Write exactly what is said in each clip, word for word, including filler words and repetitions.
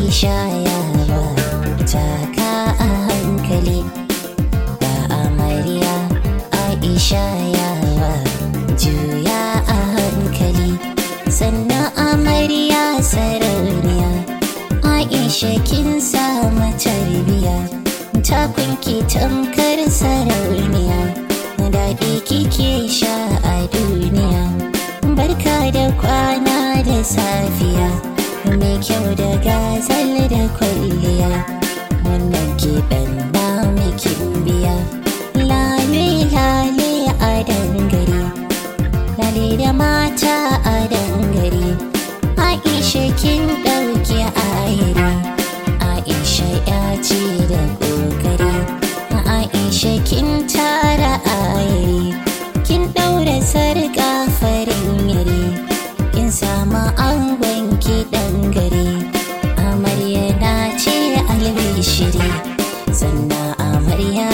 Aisha yawa taka a hankali da amarya Aisha yawa juya a hankali sannan amarya sarauniya Aisha kin samu tarbiya takunki tamkar sarauniya daɗi kike sha a duniya barka da kwana da safiya mai kyau da gazal da kwalliya wannan kiɗan na mikin biya lale lale a dangare lale da mata a dangare Aisha kin ɗauki ayari Aisha ya ce da ƙoƙari Aisha kin tara ayari kin ɗaura sarƙa farin yare kin samu angon ki ɗan gari amarya na ce albishiri sannan amarya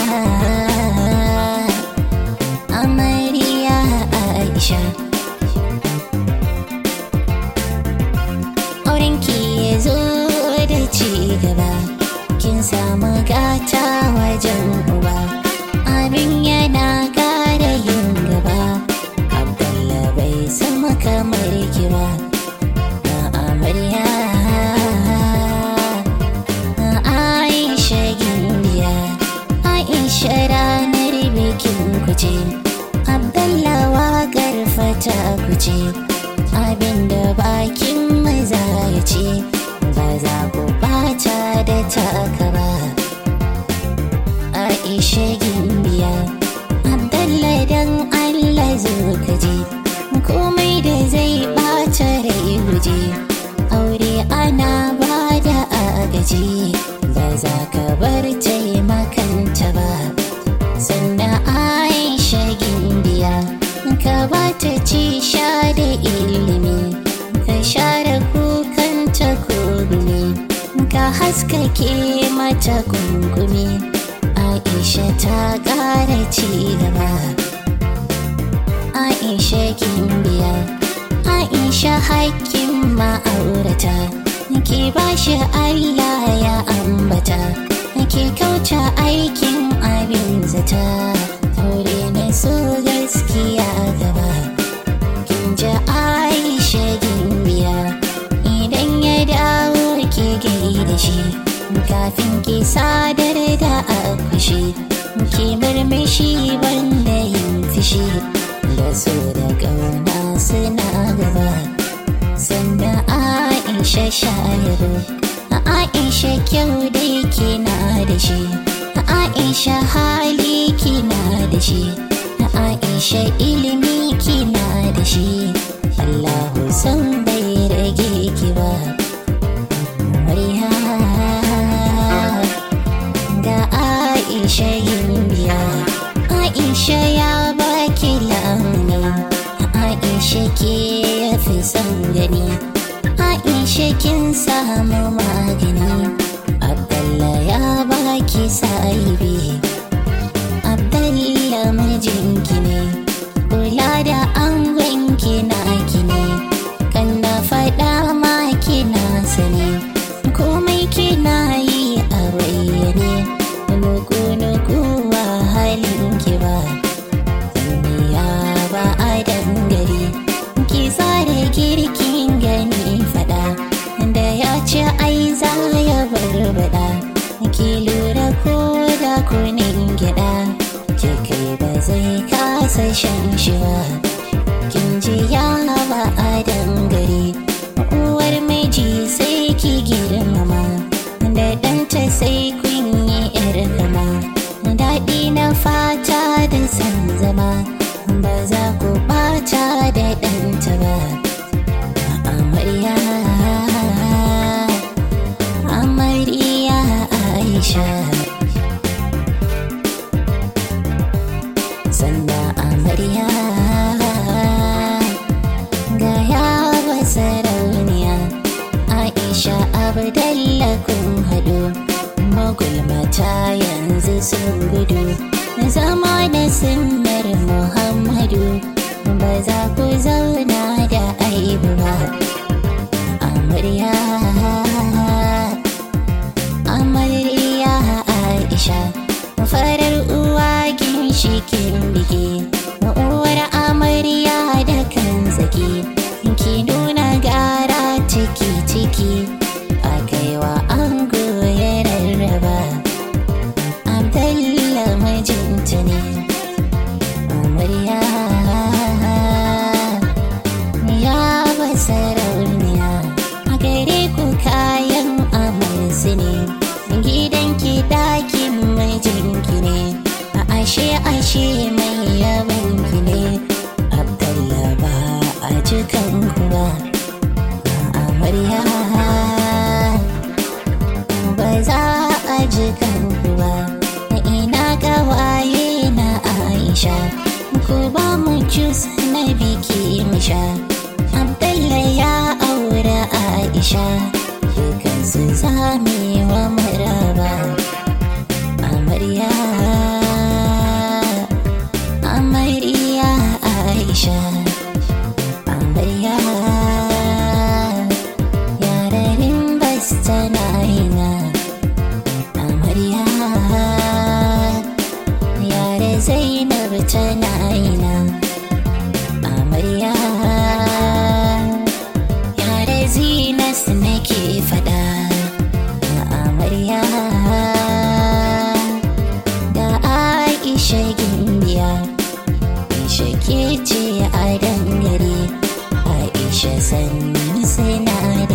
amarya Aisha aurenki ya zo da ci gaba kin samu gata wajen uba abin yana ƙara yin gaba Abdalla bai sama kamar ki ba na amarya na Aisha gimbiya Aisha ranar bikin kuce Abdalla waƙar fata kuce abinda bakin maza ya ce ba za ku bata da taka ba Aisha gimbiya Abdalla dan Allah zo ka je komai da zai bata rai guje aure ana ba da agaji ba za ka bar taimakanta ba sannan Aisha gimbiya ka bata ci sha da ilimi ka share kukanta ko gumi ka haskake mata kunkumi Aisha ta ƙara ci gaba Aisha gimbiya Aisha hakkin ma'aurata ki bashi Allah ya ambata ki kauce aikin abin zata aure ne so gaskiya gaba kin ji Aisha gimbiya idan ya dawo ki gaida shi kafin ki sadar da akushi ki murmushi banda yin fishi da so da ƙauna suna gaba sannan Aisha shayaro Aisha kyau dai kina da shi Aisha hali kina da shi Aisha ilimi kina da shi Allahu san bai rage ki ba Mariya ga Aisha gimbiya Aisha ya baki launi Aisha ke yafi son gani Aisha kin samu magani Abdalla ya baki sahibi Abdalla mijinki ne kula da angonki naki ne kan na faɗa ma kina sani komai kina yi a bayyane nuku-nuku wa halinki ba duniya ba a dangare ki tsara girkin gani faɗa da ya ce ai za ya barbada ki lura ko da kunin gyaɗa ki kai ba zai kasa shan shi ba kin ji ya ba a dangare uwar miji sai ki girmama da ɗanta sai kun yi yar kama daɗi na fata da san zama ba za ku ɓata da ɗanta ba amarya amarya Aisha sannan amarya ga yawa sarauniya Aisha Abdalla kun haɗu magulmata yanzu sun gudu zama da sunnar Muhammadu ba za ku zauna da aibu ba amarya cikin biki uwar amarya da kan zaki ki nuna gara ciki ciki a kaiwa ango ya rarraba Abdallah mijinta ne amarya ya ba sarauniya a gare ku kayan amarsu ne gidanki ɗakin mijinki ne a ashe ashe mai yabanki ne Abdallah ba a jikanku ba amarya ba za a jikanku ba ina gawaye na Aisha ku ba mu jus na biki mu sha Abdallah ya aure Aisha dukansu zamewa maraba amarya amarya Aisha amarya yararin bas tana ina amarya yare Zainab tana ina amarya yare Zinas nake fada amarya da Aisha gimbiya Aisha ke ce a dangare Aisha san sinada